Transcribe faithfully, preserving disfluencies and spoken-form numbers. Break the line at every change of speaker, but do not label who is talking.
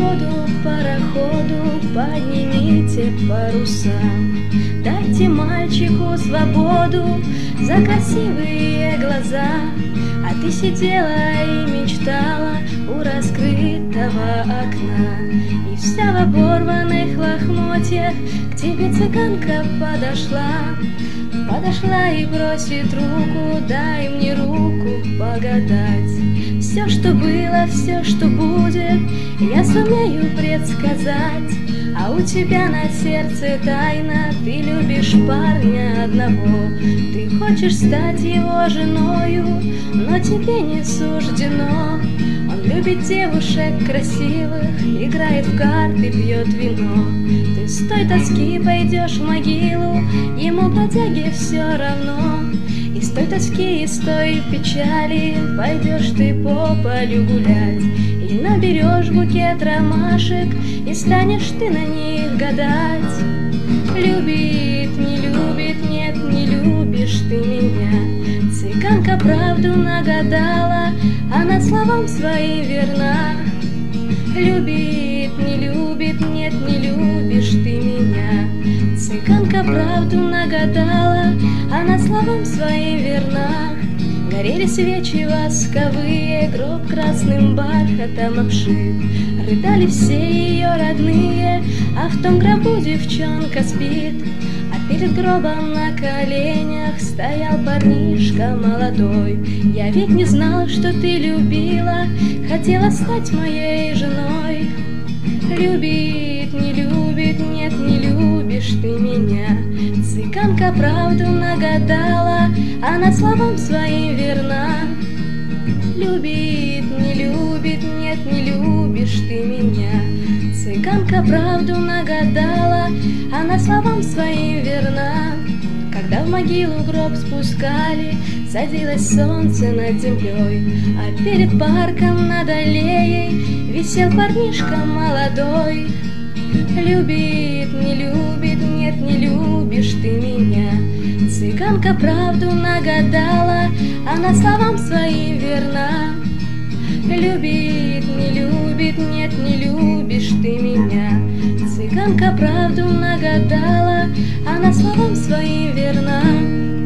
ходу, пароходу, поднимите паруса. Дайте мальчику свободу за красивые глаза. А ты сидела и мечтала у раскрытого окна, и вся в оборванных лохмотьях к тебе цыганка подошла. Подошла и просит руку, дай мне руку погадать. Все, что было, все, что будет, я сумею предсказать. А у тебя на сердце тайна, ты любишь парня одного. Ты хочешь стать его женою, но тебе не суждено. Он любит девушек красивых, играет в карты, пьет вино. Ты с той тоски пойдешь в могилу, ему бродяге все равно. И с той тоски, и с той печали пойдешь ты по полю гулять. И наберешь букет ромашек, и станешь ты на них гадать. Любит, не любит, нет, не любишь ты меня. Цыганка правду нагадала, она словам своим верна. Любит, не любит, нет, не любишь ты меня. Цыганка правду нагадала, она словам своим верна. Горели свечи восковые, гроб красным бархатом обшит. Рыдали все ее родные, а в том гробу девчонка спит. А перед гробом на коленях стоял парнишка молодой. Я ведь не знала, что ты любила, хотела стать моей женой. Любит, не любит, нет, не любишь ты меня. Цыганка правду нагадала, она словам своим верна. Любит, не любит, нет, не любишь ты меня. Цыганка правду нагадала, она словам своим верна. Когда в могилу гроб спускали, садилось солнце над землей, а перед парком над аллеей висел парнишка молодой. Любит, не любит, нет, не любишь ты меня. Цыганка правду нагадала, она словам своим верна. Любит, не любит, нет, не любишь ты меня. Цыганка правду нагадала, она словам своим верна.